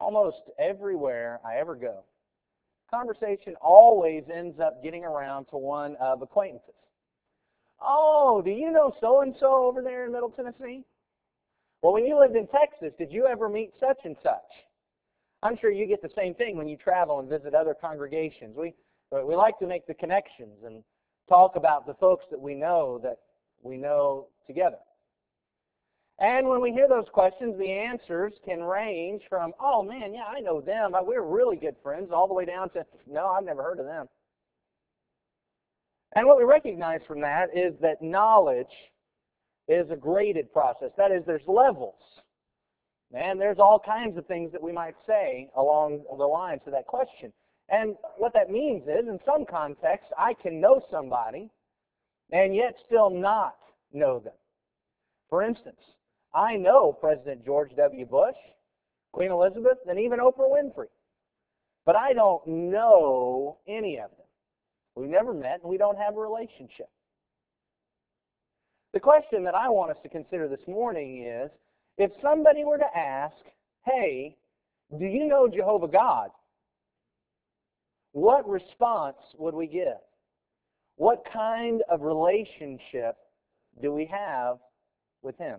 almost everywhere I ever go, conversation always ends up getting around to one of acquaintances. Oh, do you know so-and-so over there in Middle Tennessee? Well, when you lived in Texas, did you ever meet such and such? I'm sure you get the same thing when you travel and visit other congregations. We like to make the connections and talk about the folks that we know together. And when we hear those questions, the answers can range from, oh man, yeah, I know them. We're really good friends, all the way down to, no, I've never heard of them. And what we recognize from that is that knowledge is a graded process. That is, there's levels. And there's all kinds of things that we might say along the lines to that question. And what that means is, in some contexts, I can know somebody and yet still not know them. For instance, I know President George W. Bush, Queen Elizabeth, and even Oprah Winfrey. But I don't know any of them. We've never met, and we don't have a relationship. The question that I want us to consider this morning is, if somebody were to ask, hey, do you know Jehovah God? What response would we give? What kind of relationship do we have with Him?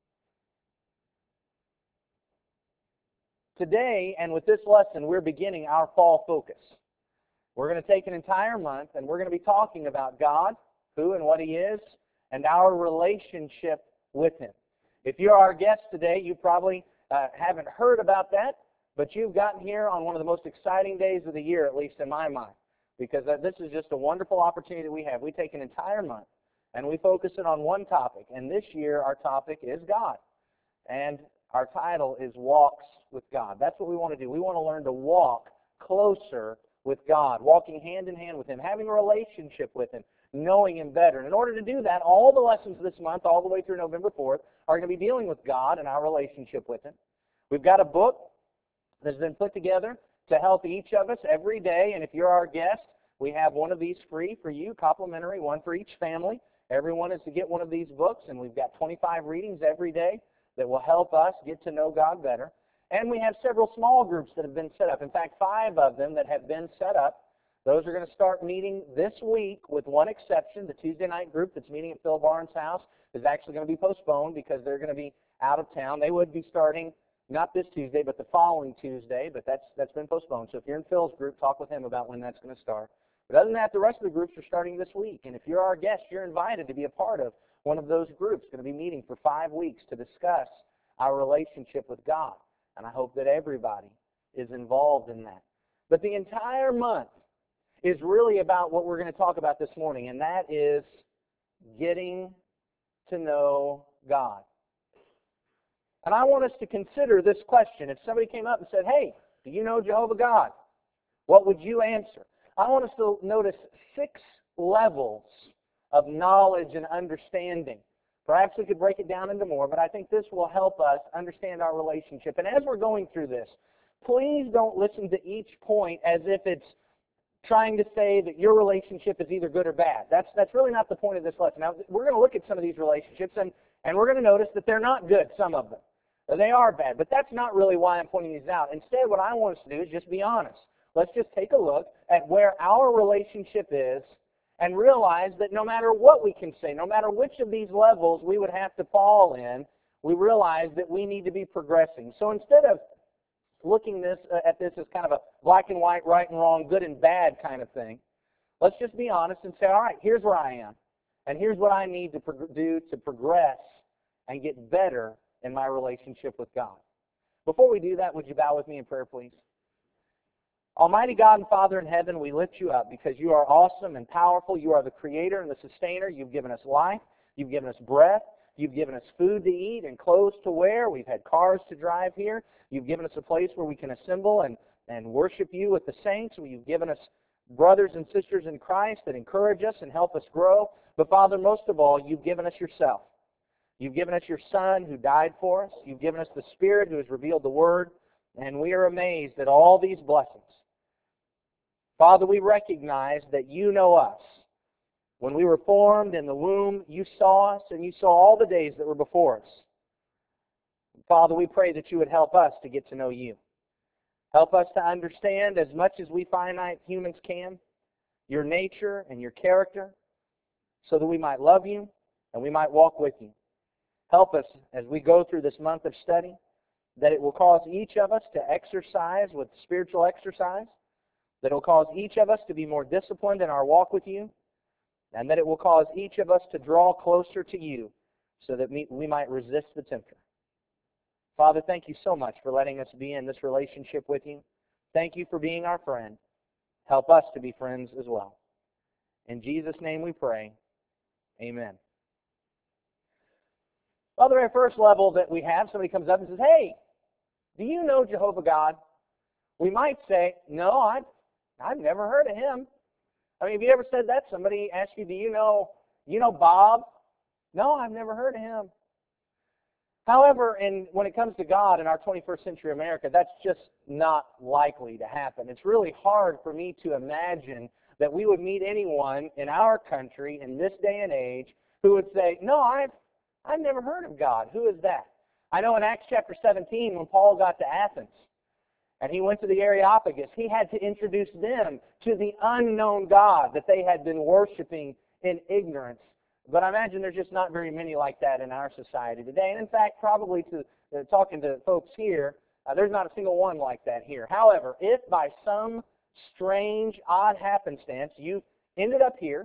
Today, and with this lesson, we're beginning our fall focus. We're going to take an entire month, and we're going to be talking about God, who and what He is, and our relationship with Him. If you're our guest today, you probably haven't heard about that, but you've gotten here on one of the most exciting days of the year, at least in my mind, because this is just a wonderful opportunity that we have. We take an entire month, and we focus it on one topic, and this year our topic is God. And our title is Walks with God. That's what we want to do. We want to learn to walk closer with God, walking hand in hand with Him, having a relationship with Him, knowing Him better. And in order to do that, all the lessons this month, all the way through November 4th, are going to be dealing with God and our relationship with Him. We've got a book that's been put together to help each of us every day. And if you're our guest, we have one of these free for you, complimentary, one for each family. Everyone is to get one of these books, and we've got 25 readings every day that will help us get to know God better. And we have several small groups that have been set up. In fact, 5 of them that have been set up. Those are going to start meeting this week with one exception. The Tuesday night group that's meeting at Phil Barnes' house is actually going to be postponed because they're going to be out of town. They would be starting not this Tuesday, but the following Tuesday, but that's been postponed. So if you're in Phil's group, talk with him about when that's going to start. But other than that, the rest of the groups are starting this week. And if you're our guest, you're invited to be a part of one of those groups. Going to be meeting for 5 weeks to discuss our relationship with God. And I hope that everybody is involved in that. But the entire month is really about what we're going to talk about this morning, and that is getting to know God. And I want us to consider this question. If somebody came up and said, hey, do you know Jehovah God? What would you answer? I want us to notice 6 levels of knowledge and understanding. Perhaps we could break it down into more, but I think this will help us understand our relationship. And as we're going through this, please don't listen to each point as if it's trying to say that your relationship is either good or bad. That's really not the point of this lesson. Now, we're going to look at some of these relationships, and we're going to notice that they're not good, some of them. They are bad, but that's not really why I'm pointing these out. Instead, what I want us to do is just be honest. Let's just take a look at where our relationship is and realize that no matter what we can say, no matter which of these levels we would have to fall in, we realize that we need to be progressing. So instead of looking at this as kind of a black and white, right and wrong, good and bad kind of thing, let's just be honest and say, all right, here's where I am, and here's what I need to do to progress and get better in my relationship with God. Before we do that, would you bow with me in prayer, please? Almighty God and Father in heaven, we lift you up because you are awesome and powerful. You are the creator and the sustainer. You've given us life. You've given us breath. You've given us food to eat and clothes to wear. We've had cars to drive here. You've given us a place where we can assemble and worship you with the saints. You've given us brothers and sisters in Christ that encourage us and help us grow. But Father, most of all, you've given us yourself. You've given us your Son who died for us. You've given us the Spirit who has revealed the Word. And we are amazed at all these blessings. Father, we recognize that you know us. When we were formed in the womb, you saw us, and you saw all the days that were before us. Father, we pray that you would help us to get to know you. Help us to understand as much as we finite humans can your nature and your character so that we might love you and we might walk with you. Help us as we go through this month of study that it will cause each of us to exercise with spiritual exercise, that it will cause each of us to be more disciplined in our walk with you, and that it will cause each of us to draw closer to you so that we might resist the tempter. Father, thank you so much for letting us be in this relationship with you. Thank you for being our friend. Help us to be friends as well. In Jesus' name we pray. Amen. Well, the very first level that we have, somebody comes up and says, hey, do you know Jehovah God? We might say, no, I've never heard of him. I mean, have you ever said that? Somebody asked you, do you know Bob? No, I've never heard of him. However, when it comes to God in our 21st century America, that's just not likely to happen. It's really hard for me to imagine that we would meet anyone in our country in this day and age who would say, no, I've never heard of God. Who is that? I know in Acts chapter 17, when Paul got to Athens and he went to the Areopagus, he had to introduce them to the unknown God that they had been worshiping in ignorance. But I imagine there's just not very many like that in our society today. And in fact, probably talking to folks here, there's not a single one like that here. However, if by some strange, odd happenstance you ended up here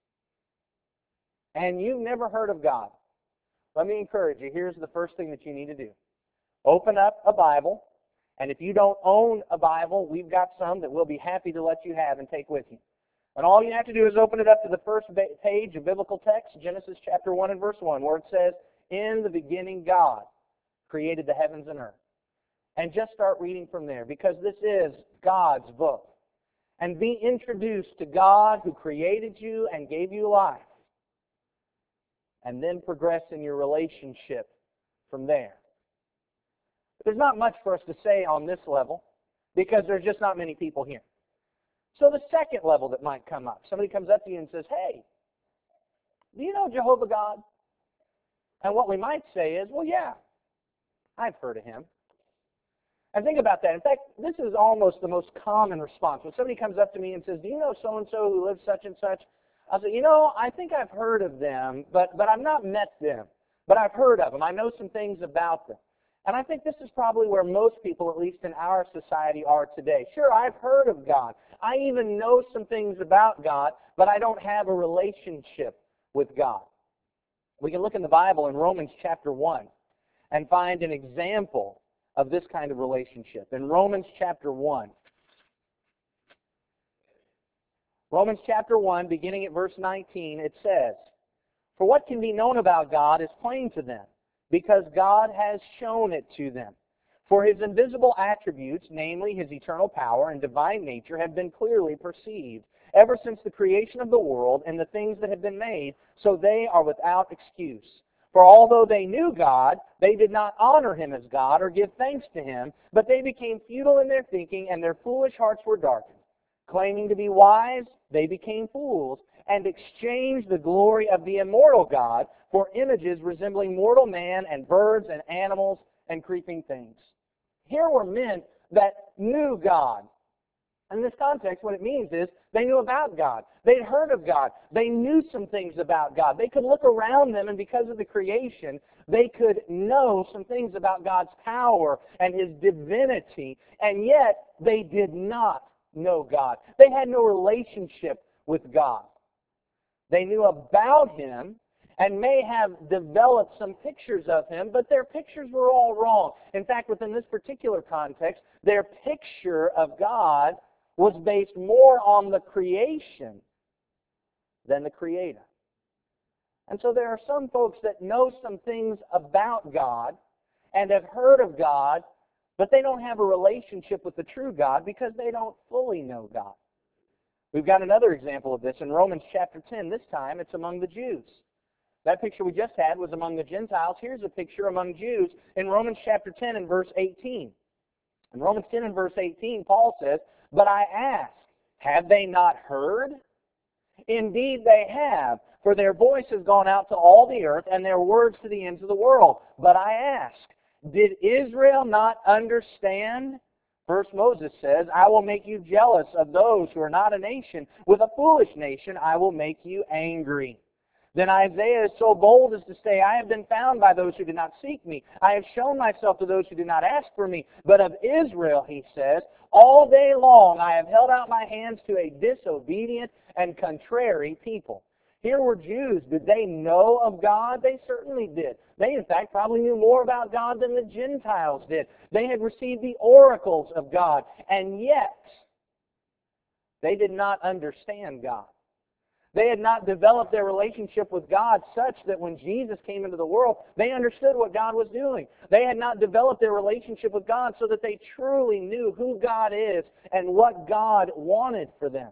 and you've never heard of God, let me encourage you. Here's the first thing that you need to do. Open up a Bible, and if you don't own a Bible, we've got some that we'll be happy to let you have and take with you. And all you have to do is open it up to the first page of biblical text, Genesis chapter 1 and verse 1, where it says, in the beginning God created the heavens and earth. And just start reading from there, because this is God's book. And be introduced to God who created you and gave you life. And then progress in your relationship from there. There's not much for us to say on this level, because there's just not many people here. So the second level that might come up, somebody comes up to you and says, hey, do you know Jehovah God? And what we might say is, well, yeah, I've heard of him. And think about that. In fact, this is almost the most common response. When somebody comes up to me and says, do you know so-and-so who lives such and such? I'll say, I think I've heard of them, but I've not met them. But I've heard of them. I know some things about them. And I think this is probably where most people, at least in our society, are today. Sure, I've heard of God. I even know some things about God, but I don't have a relationship with God. We can look in the Bible in Romans chapter 1 and find an example of this kind of relationship. In Romans chapter 1, beginning at verse 19, it says, for what can be known about God is plain to them, because God has shown it to them. For his invisible attributes, namely his eternal power and divine nature, have been clearly perceived, ever since the creation of the world and the things that have been made, so they are without excuse. For although they knew God, they did not honor him as God or give thanks to him, but they became futile in their thinking, and their foolish hearts were darkened. Claiming to be wise, they became fools, and exchanged the glory of the immortal God for images resembling mortal man and birds and animals and creeping things. Here were men that knew God. In this context, what it means is they knew about God. They'd heard of God. They knew some things about God. They could look around them, and because of the creation, they could know some things about God's power and his divinity, and yet they did not know God. They had no relationship with God. They knew about him and may have developed some pictures of him, but their pictures were all wrong. In fact, within this particular context, their picture of God was based more on the creation than the Creator. And so there are some folks that know some things about God and have heard of God, but they don't have a relationship with the true God because they don't fully know God. We've got another example of this in Romans chapter 10. This time it's among the Jews. That picture we just had was among the Gentiles. Here's a picture among Jews in Romans chapter 10 and verse 18. In Romans 10 and verse 18, Paul says, but I ask, have they not heard? Indeed they have, for their voice has gone out to all the earth, and their words to the ends of the world. But I ask, did Israel not understand? First Moses says, I will make you jealous of those who are not a nation. With a foolish nation I will make you angry. Then Isaiah is so bold as to say, I have been found by those who did not seek me. I have shown myself to those who did not ask for me. But of Israel, he says, all day long I have held out my hands to a disobedient and contrary people. Here were Jews. Did they know of God? They certainly did. They, in fact, probably knew more about God than the Gentiles did. They had received the oracles of God, and yet they did not understand God. They had not developed their relationship with God such that when Jesus came into the world, they understood what God was doing. They had not developed their relationship with God so that they truly knew who God is and what God wanted for them.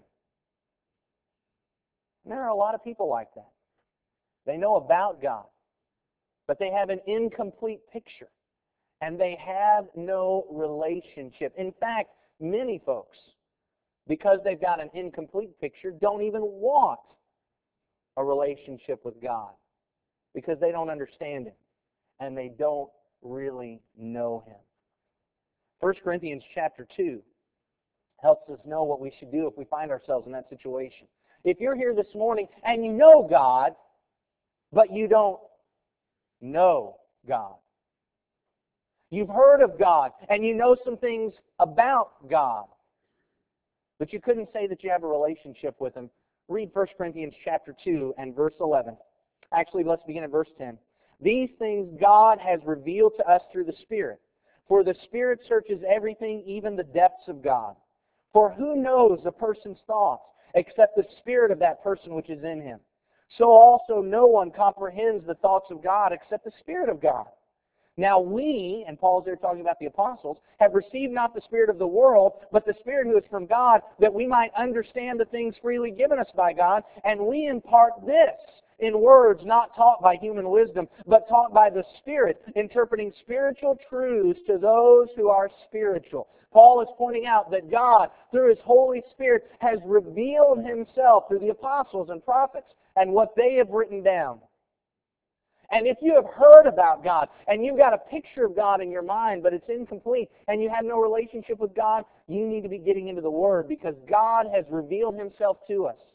And there are a lot of people like that. They know about God, but they have an incomplete picture, and they have no relationship. In fact, many folks, because they've got an incomplete picture, don't even want a relationship with God because they don't understand Him and they don't really know Him. 1 Corinthians chapter 2 helps us know what we should do if we find ourselves in that situation. If you're here this morning and you know God, but you don't know God. You've heard of God and you know some things about God, but you couldn't say that you have a relationship with Him. Read 1 Corinthians chapter 2 and verse 11. Actually, let's begin at verse 10. These things God has revealed to us through the Spirit. For the Spirit searches everything, even the depths of God. For who knows a person's thoughts except the spirit of that person which is in him? So also no one comprehends the thoughts of God except the Spirit of God. Now we, and Paul's there talking about the apostles, have received not the spirit of the world, but the Spirit who is from God, that we might understand the things freely given us by God. And we impart this in words not taught by human wisdom, but taught by the Spirit, interpreting spiritual truths to those who are spiritual. Paul is pointing out that God, through His Holy Spirit, has revealed Himself through the apostles and prophets and what they have written down. And if you have heard about God and you've got a picture of God in your mind, but it's incomplete, and you have no relationship with God, you need to be getting into the Word because God has revealed Himself to us.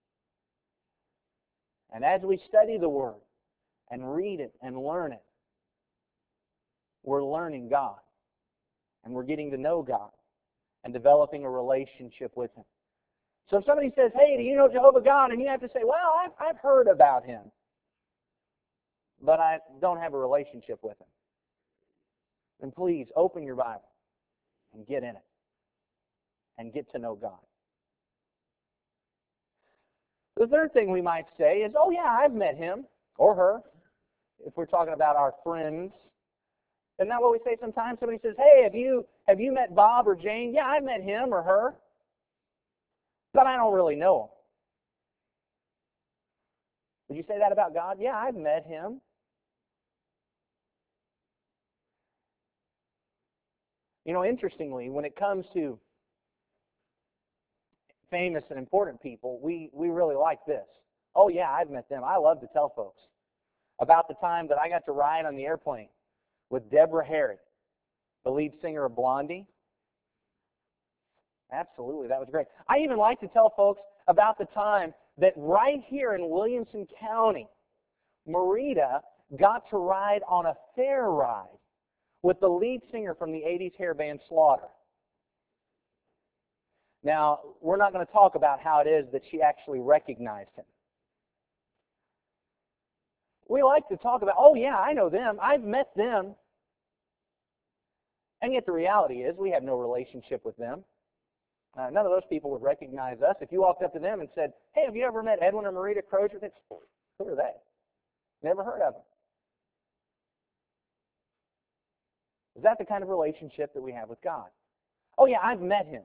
And as we study the Word and read it and learn it, we're learning God. And we're getting to know God and developing a relationship with Him. So if somebody says, hey, do you know Jehovah God? And you have to say, well, I've heard about Him, but I don't have a relationship with Him. Then please open your Bible and get in it and get to know God. The third thing we might say is, oh yeah, I've met him or her, if we're talking about our friends. Isn't that what we say sometimes? Somebody says, hey, have you met Bob or Jane? Yeah, I've met him or her, but I don't really know him. Would you say that about God? Yeah, I've met Him. You know, interestingly, when it comes to famous and important people, we really like this. Oh yeah, I've met them. I love to tell folks about the time that I got to ride on the airplane with Deborah Harry, the lead singer of Blondie. Absolutely, that was great. I even like to tell folks about the time that right here in Williamson County, Marita got to ride on a fair ride with the lead singer from the 80s hair band Slaughter. Now, we're not going to talk about how it is that she actually recognized him. We like to talk about, oh yeah, I know them, I've met them. And yet the reality is we have no relationship with them. None of those people would recognize us. If you walked up to them and said, hey, have you ever met Edwin or Marita Crozier? They'd say, who are they? Never heard of them. Is that the kind of relationship that we have with God? Oh yeah, I've met Him.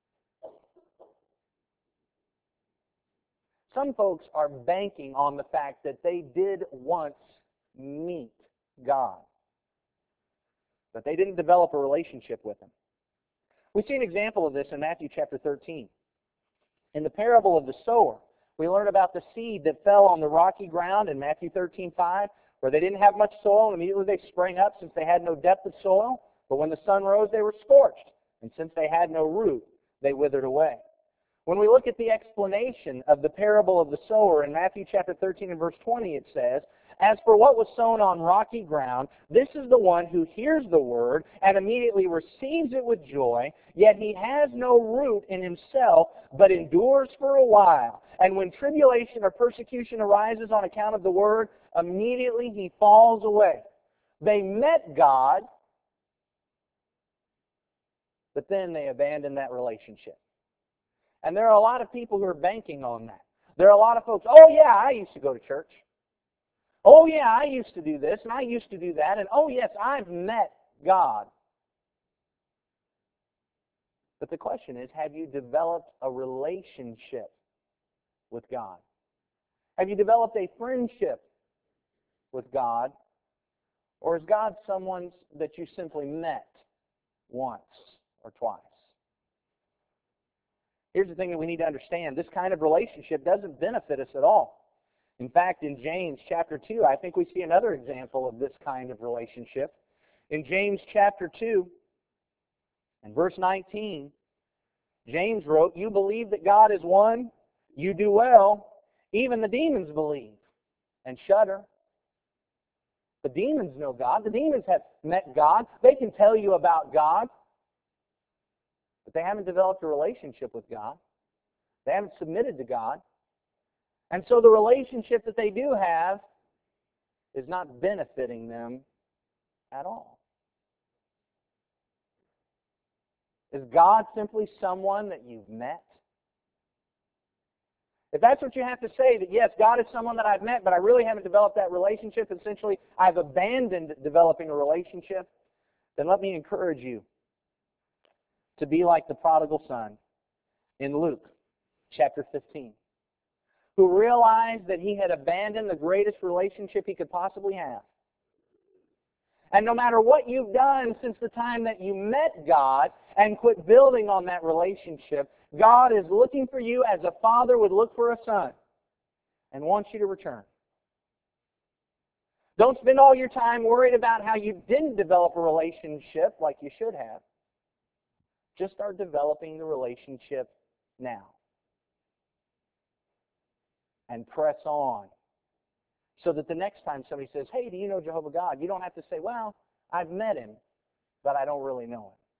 Some folks are banking on the fact that they did once meet God, but they didn't develop a relationship with Him. We see an example of this in Matthew chapter 13. In the parable of the sower, we learn about the seed that fell on the rocky ground in Matthew 13:5, where they didn't have much soil, and immediately they sprang up since they had no depth of soil. But when the sun rose, they were scorched. And since they had no root, they withered away. When we look at the explanation of the parable of the sower in Matthew chapter 13 and verse 20, it says, "As for what was sown on rocky ground, this is the one who hears the word and immediately receives it with joy, yet he has no root in himself, but endures for a while. And when tribulation or persecution arises on account of the word, immediately he falls away." They met God, but then they abandoned that relationship. And there are a lot of people who are banking on that. There are a lot of folks, oh yeah, I used to go to church. Oh yeah, I used to do this and I used to do that. And oh yes, I've met God. But the question is, have you developed a relationship with God? Have you developed a friendship with God? Or is God someone that you simply met once or twice? Here's the thing that we need to understand. This kind of relationship doesn't benefit us at all. In fact, in James chapter 2, I think we see another example of this kind of relationship. In James chapter 2 and verse 19, James wrote, "You believe that God is one, you do well. Even the demons believe and shudder." The demons know God. The demons have met God. They can tell you about God. But they haven't developed a relationship with God. They haven't submitted to God. And so the relationship that they do have is not benefiting them at all. Is God simply someone that you've met? If that's what you have to say, that yes, God is someone that I've met, but I really haven't developed that relationship, essentially I've abandoned developing a relationship, then let me encourage you to be like the prodigal son in Luke chapter 15, who realized that he had abandoned the greatest relationship he could possibly have. And no matter what you've done since the time that you met God and quit building on that relationship, God is looking for you as a father would look for a son and wants you to return. Don't spend all your time worried about how you didn't develop a relationship like you should have. Just start developing the relationship now. And press on. So that the next time somebody says, "Hey, do you know Jehovah God?" you don't have to say, "Well, I've met him, but I don't really know him."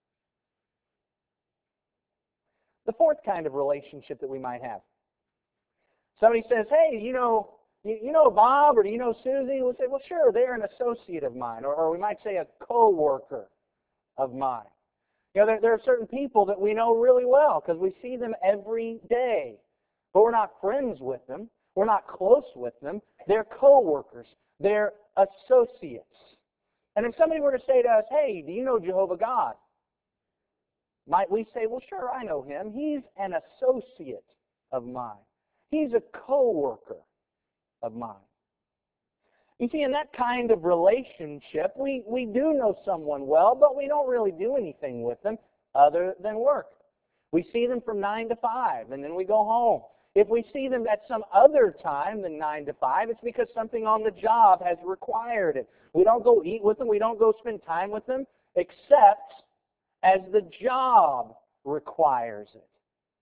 The fourth kind of relationship that we might have. Somebody says, "Hey, you know Bob, or do you know Susie?" We'll say, "Well, sure, they're an associate of mine," or we might say a co-worker of mine. There are certain people that we know really well because we see them every day, but we're not friends with them. We're not close with them. They're co-workers. They're associates. And if somebody were to say to us, "Hey, do you know Jehovah God?" might we say, "Well, sure, I know him. He's an associate of mine. He's a co-worker of mine." You see, in that kind of relationship, we do know someone well, but we don't really do anything with them other than work. We see them from 9 to 5, and then we go home. If we see them at some other time than 9 to 5, it's because something on the job has required it. We don't go eat with them. We don't go spend time with them, except as the job requires it.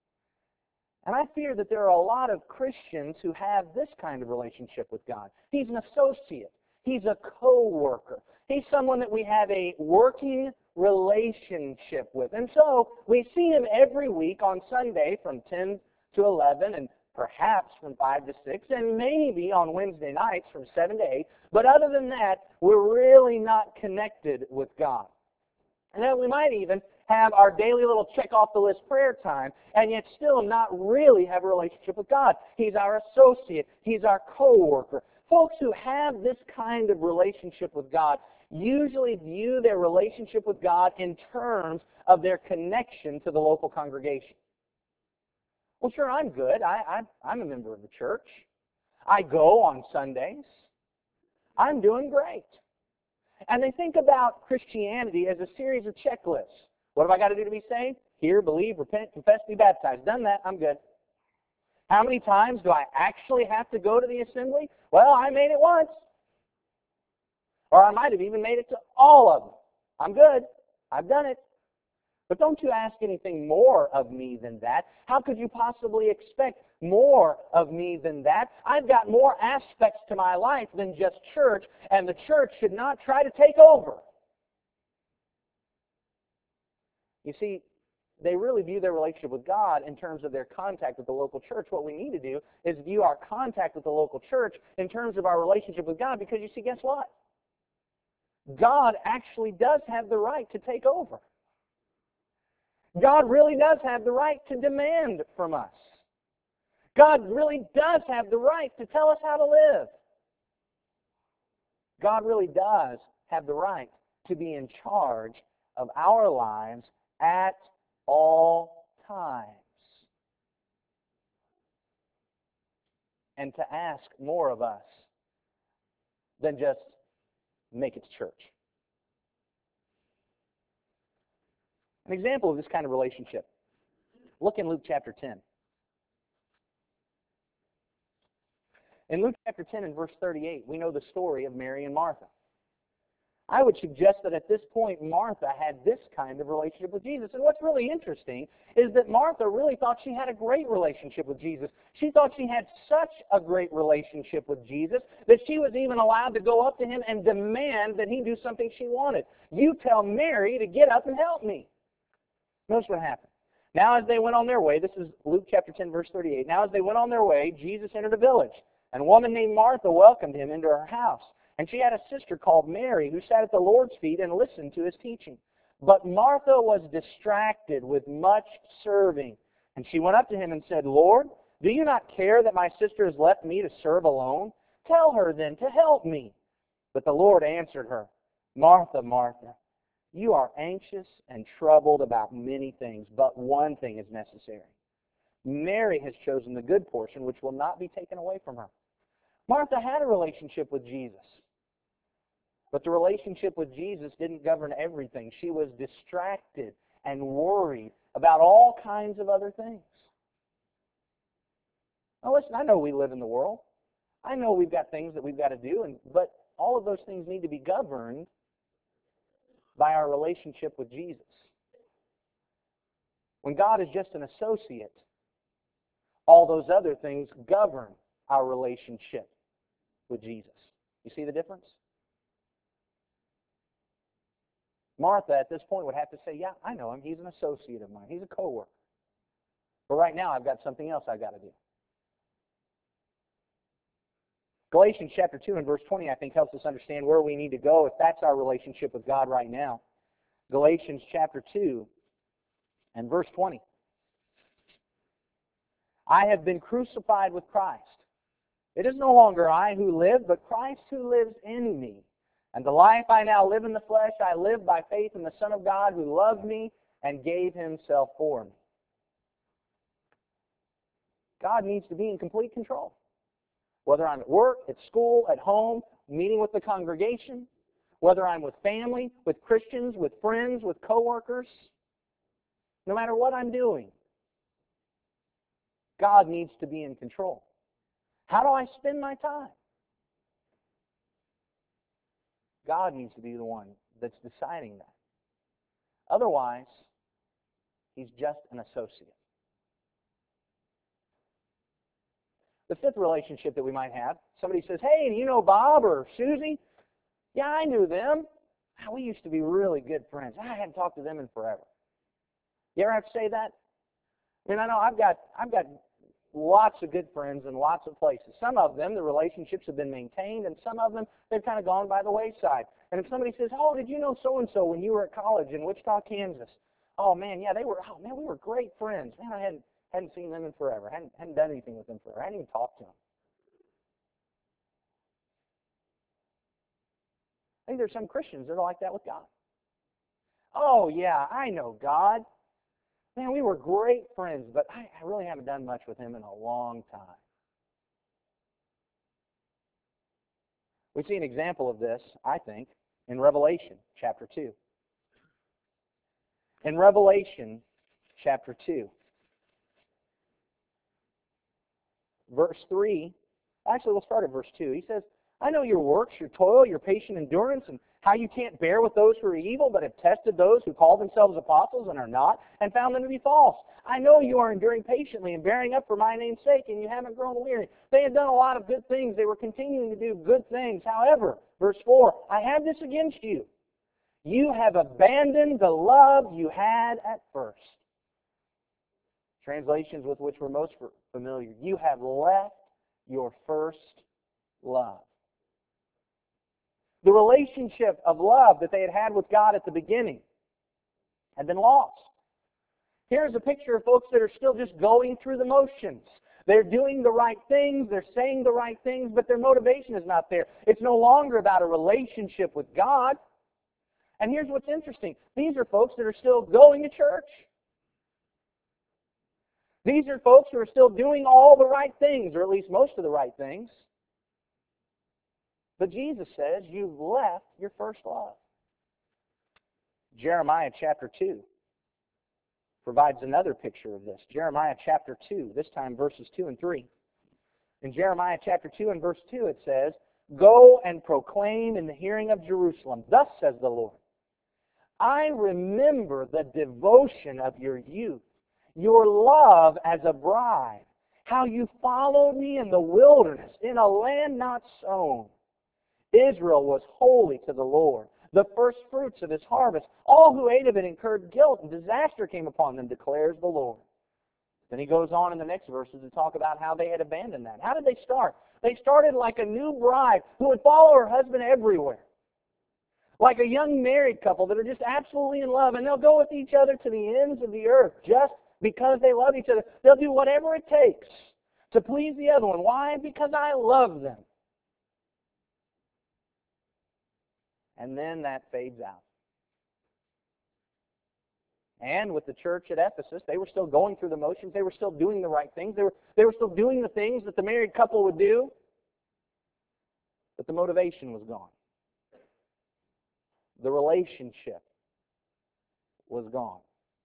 And I fear that there are a lot of Christians who have this kind of relationship with God. He's an associate. He's a co-worker. He's someone that we have a working relationship with. And so we see him every week on Sunday from 10 to 11, and perhaps from 5 to 6, and maybe on Wednesday nights from 7 to 8. But other than that, we're really not connected with God. And then we might even have our daily little check-off-the-list prayer time, and yet still not really have a relationship with God. He's our associate. He's our co-worker. Folks who have this kind of relationship with God usually view their relationship with God in terms of their connection to the local congregation. Well, sure, I'm good. I'm a member of the church. I go on Sundays. I'm doing great. And they think about Christianity as a series of checklists. What have I got to do to be saved? Hear, believe, repent, confess, be baptized. Done that, I'm good. How many times do I actually have to go to the assembly? Well, I made it once. Or I might have even made it to all of them. I'm good. I've done it. But don't you ask anything more of me than that. How could you possibly expect more of me than that? I've got more aspects to my life than just church, and the church should not try to take over. You see, they really view their relationship with God in terms of their contact with the local church. What we need to do is view our contact with the local church in terms of our relationship with God, because you see, guess what? God actually does have the right to take over. God really does have the right to demand from us. God really does have the right to tell us how to live. God really does have the right to be in charge of our lives at all times. And to ask more of us than just make it to church. An example of this kind of relationship. Look in Luke chapter 10. In Luke chapter 10 and verse 38, we know the story of Mary and Martha. I would suggest that at this point, Martha had this kind of relationship with Jesus. And what's really interesting is that Martha really thought she had a great relationship with Jesus. She thought she had such a great relationship with Jesus that she was even allowed to go up to him and demand that he do something she wanted. You tell Mary to get up and help me. Notice what happened. Now as they went on their way, this is Luke chapter 10, verse 38. Now as they went on their way, Jesus entered a village, and a woman named Martha welcomed him into her house. And she had a sister called Mary who sat at the Lord's feet and listened to his teaching. But Martha was distracted with much serving. And she went up to him and said, Lord, do you not care that my sister has left me to serve alone? Tell her then to help me. But the Lord answered her, Martha, Martha, you are anxious and troubled about many things, but one thing is necessary. Mary has chosen the good portion, which will not be taken away from her. Martha had a relationship with Jesus. But the relationship with Jesus didn't govern everything. She was distracted and worried about all kinds of other things. Now listen, I know we live in the world. I know we've got things that we've got to do, but all of those things need to be governed by our relationship with Jesus. When God is just an associate, all those other things govern our relationship with Jesus. You see the difference? Martha, at this point, would have to say, yeah, I know him. He's an associate of mine. He's a co-worker. But right now, I've got something else I've got to do. Galatians chapter 2 and verse 20, I think, helps us understand where we need to go if that's our relationship with God right now. Galatians chapter 2 and verse 20. I have been crucified with Christ. It is no longer I who live, but Christ who lives in me. And the life I now live in the flesh, I live by faith in the Son of God who loved me and gave himself for me. God needs to be in complete control. Whether I'm at work, at school, at home, meeting with the congregation, whether I'm with family, with Christians, with friends, with coworkers, no matter what I'm doing, God needs to be in control. How do I spend my time? God needs to be the one that's deciding that. Otherwise, he's just an associate. The fifth relationship that we might have, somebody says, hey, do you know Bob or Susie? Yeah, I knew them. We used to be really good friends. I hadn't talked to them in forever. You ever have to say that? I mean, I know I've got lots of good friends in lots of places. Some of them, the relationships have been maintained, and some of them, they've kind of gone by the wayside. And if somebody says, oh, did you know so-and-so when you were at college in Wichita, Kansas? Oh, man, yeah, we were great friends. Man, I hadn't seen them in forever. Hadn't done anything with them forever. I hadn't even talked to them. I think there's some Christians that are like that with God. Oh, yeah, I know God. Man, we were great friends, but I really haven't done much with him in a long time. We see an example of this, I think, in Revelation chapter 2. In Revelation chapter 2, verse 3, actually we'll start at verse 2. He says, I know your works, your toil, your patient endurance, and how you can't bear with those who are evil, but have tested those who call themselves apostles and are not, and found them to be false. I know you are enduring patiently and bearing up for my name's sake, and you haven't grown weary. They had done a lot of good things. They were continuing to do good things. However, verse 4, I have this against you. You have abandoned the love you had at first. Translations with which we're most familiar. You have left your first love. The relationship of love that they had had with God at the beginning had been lost. Here's a picture of folks that are still just going through the motions. They're doing the right things, they're saying the right things, but their motivation is not there. It's no longer about a relationship with God. And here's what's interesting. These are folks that are still going to church. These are folks who are still doing all the right things, or at least most of the right things. But Jesus says, you've left your first love. Jeremiah chapter 2 provides another picture of this. Jeremiah chapter 2, this time verses 2 and 3. In Jeremiah chapter 2 and verse 2 it says, Go and proclaim in the hearing of Jerusalem, thus says the Lord, I remember the devotion of your youth, your love as a bride, how you followed me in the wilderness, in a land not sown. Israel was holy to the Lord, the first fruits of his harvest. All who ate of it incurred guilt, and disaster came upon them, declares the Lord. Then he goes on in the next verses to talk about how they had abandoned that. How did they start? They started like a new bride who would follow her husband everywhere. Like a young married couple that are just absolutely in love, and they'll go with each other to the ends of the earth just because they love each other. They'll do whatever it takes to please the other one. Why? Because I love them. And then that fades out. And with the church at Ephesus, they were still going through the motions. They were still doing the right things. They were still doing the things that the married couple would do. But the motivation was gone. The relationship was gone.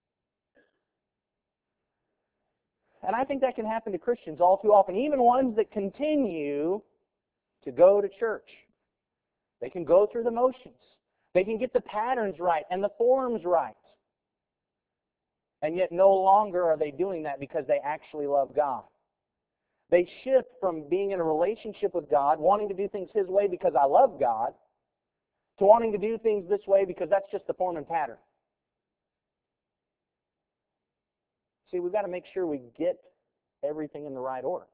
And I think that can happen to Christians all too often, even ones that continue to go to church. They can go through the motions. They can get the patterns right and the forms right. And yet no longer are they doing that because they actually love God. They shift from being in a relationship with God, wanting to do things His way because I love God, to wanting to do things this way because that's just the form and pattern. See, we've got to make sure we get everything in the right order.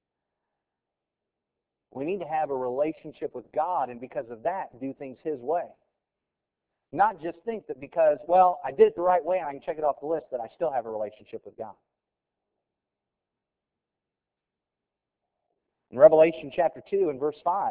We need to have a relationship with God, and because of that, do things His way. Not just think that because, well, I did it the right way and I can check it off the list, that I still have a relationship with God. In Revelation chapter 2 and verse 5,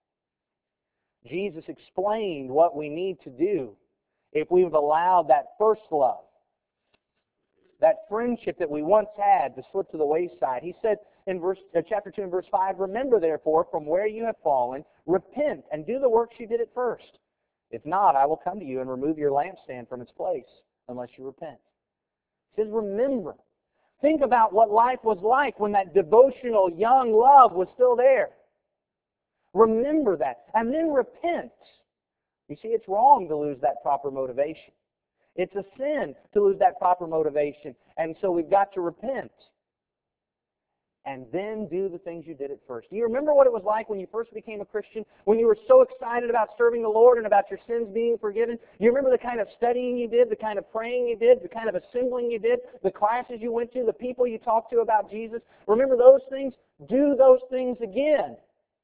Jesus explained what we need to do if we've allowed that first love, that friendship that we once had, to slip to the wayside. He said in chapter 2 and verse 5, Remember, therefore, from where you have fallen, repent and do the works you did at first. If not, I will come to you and remove your lampstand from its place, unless you repent. He says, remember. Think about what life was like when that devotional young love was still there. Remember that. And then repent. You see, it's wrong to lose that proper motivation. It's a sin to lose that proper motivation. And so we've got to repent. And then do the things you did at first. Do you remember what it was like when you first became a Christian? When you were so excited about serving the Lord and about your sins being forgiven? You remember the kind of studying you did, the kind of praying you did, the kind of assembling you did, the classes you went to, the people you talked to about Jesus? Remember those things? Do those things again.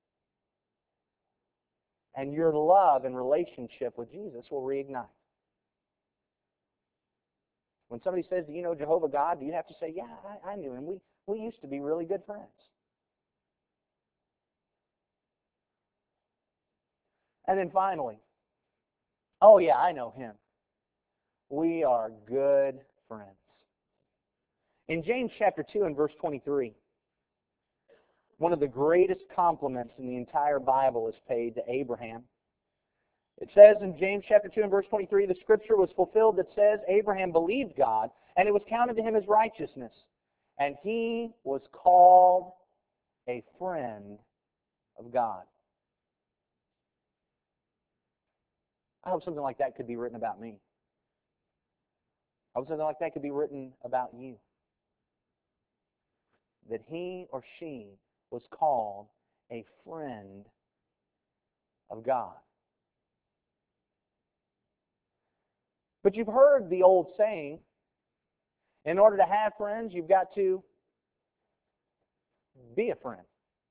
And your love and relationship with Jesus will reignite. When somebody says, do you know Jehovah God? Do you have to say, yeah, I knew him. We used to be really good friends. And then finally, oh yeah, I know him. We are good friends. In James chapter 2 and verse 23, one of the greatest compliments in the entire Bible is paid to Abraham. It says in James chapter 2 and verse 23, the scripture was fulfilled that says, Abraham believed God, and it was counted to him as righteousness. And he was called a friend of God. I hope something like that could be written about me. I hope something like that could be written about you. That he or she was called a friend of God. But you've heard the old saying, in order to have friends, you've got to be a friend.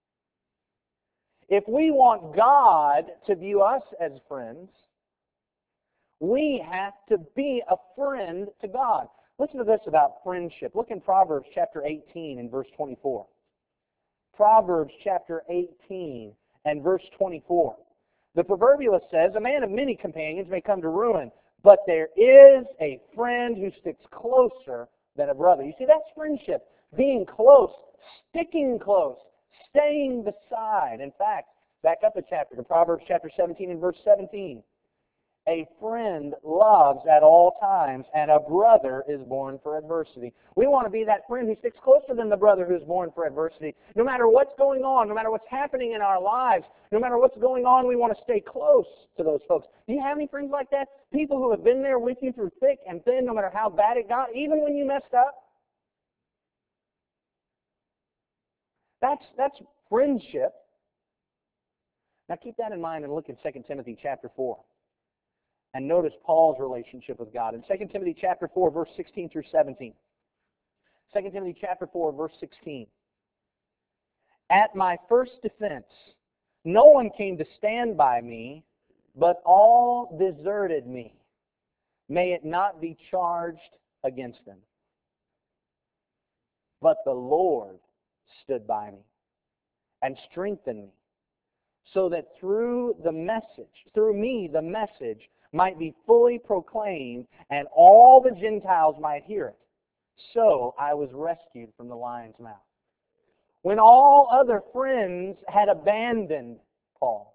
If we want God to view us as friends, we have to be a friend to God. Listen to this about friendship. Look in Proverbs chapter 18 and verse 24. Proverbs chapter 18 and verse 24. The proverbialist says, a man of many companions may come to ruin, but there is a friend who sticks closer than a brother. You see, that's friendship. Being close, sticking close, staying beside. In fact, back up a chapter to Proverbs chapter 17 and verse 17. A friend loves at all times, and a brother is born for adversity. We want to be that friend who sticks closer than the brother who's born for adversity. No matter what's going on, no matter what's happening in our lives, no matter what's going on, we want to stay close to those folks. Do you have any friends like that? People who have been there with you through thick and thin, no matter how bad it got, even when you messed up? That's friendship. Now keep that in mind and look at 2 Timothy chapter 4. And notice Paul's relationship with God. In 2 Timothy chapter 4, verse 16 through 17. 2 Timothy chapter 4, verse 16. At my first defense, no one came to stand by me, but all deserted me. May it not be charged against them. But the Lord stood by me and strengthened me, so that through me the message might be fully proclaimed, and all the Gentiles might hear it. So I was rescued from the lion's mouth. When all other friends had abandoned Paul,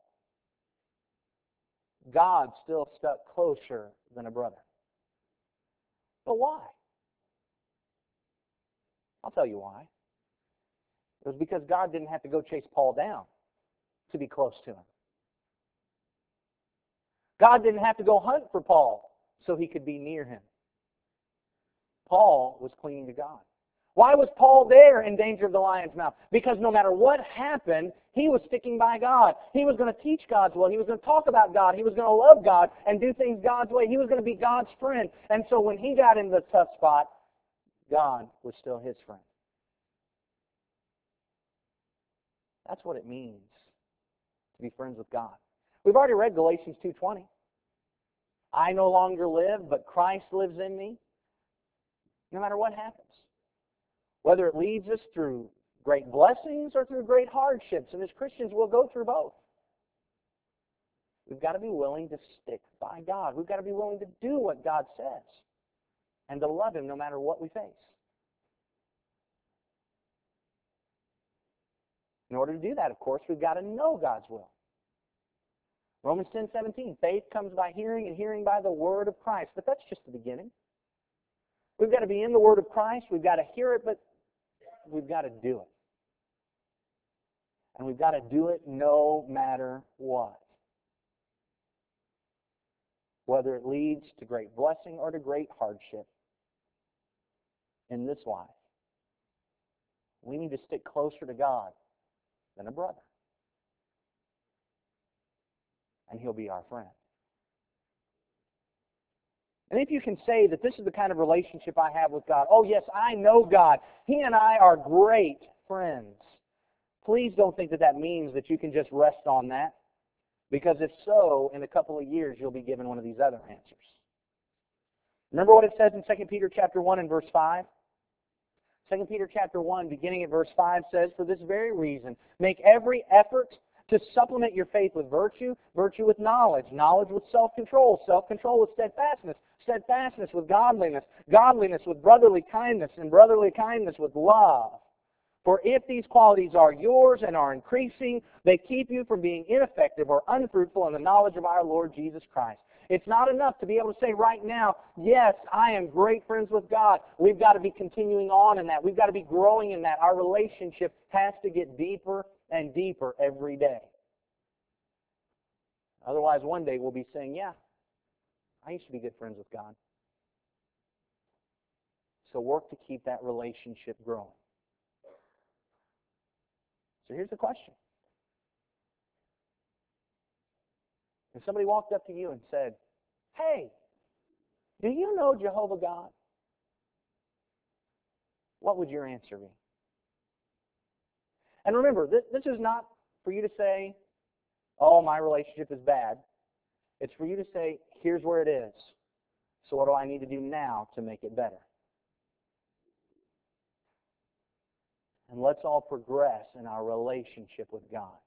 God still stuck closer than a brother. But why? I'll tell you why. It was because God didn't have to go chase Paul down to be close to him. God didn't have to go hunt for Paul so he could be near him. Paul was clinging to God. Why was Paul there in danger of the lion's mouth? Because no matter what happened, he was sticking by God. He was going to teach God's will. He was going to talk about God. He was going to love God and do things God's way. He was going to be God's friend. And so when he got into the tough spot, God was still his friend. That's what it means to be friends with God. We've already read Galatians 2:20. I no longer live, but Christ lives in me. No matter what happens. Whether it leads us through great blessings or through great hardships. And as Christians, we'll go through both. We've got to be willing to stick by God. We've got to be willing to do what God says. And to love Him no matter what we face. In order to do that, of course, we've got to know God's will. Romans 10:17, faith comes by hearing, and hearing by the word of Christ. But that's just the beginning. We've got to be in the word of Christ. We've got to hear it, but we've got to do it. And we've got to do it no matter what. Whether it leads to great blessing or to great hardship in this life. We need to stick closer to God than a brother. And He'll be our friend. And if you can say that this is the kind of relationship I have with God, oh yes, I know God. He and I are great friends. Please don't think that that means that you can just rest on that. Because if so, in a couple of years, you'll be given one of these other answers. Remember what it says in 2 Peter chapter 1 and verse 5? 2 Peter chapter 1, beginning at verse 5, says, for this very reason, make every effort to supplement your faith with virtue, virtue with knowledge, knowledge with self-control, self-control with steadfastness, steadfastness with godliness, godliness with brotherly kindness, and brotherly kindness with love. For if these qualities are yours and are increasing, they keep you from being ineffective or unfruitful in the knowledge of our Lord Jesus Christ. It's not enough to be able to say right now, yes, I am great friends with God. We've got to be continuing on in that. We've got to be growing in that. Our relationship has to get deeper and deeper every day. Otherwise, one day we'll be saying, yeah, I used to be good friends with God. So work to keep that relationship growing. So here's the question. If somebody walked up to you and said, hey, do you know Jehovah God? What would your answer be? And remember, this is not for you to say, oh, my relationship is bad. It's for you to say, here's where it is. So what do I need to do now to make it better? And let's all progress in our relationship with God.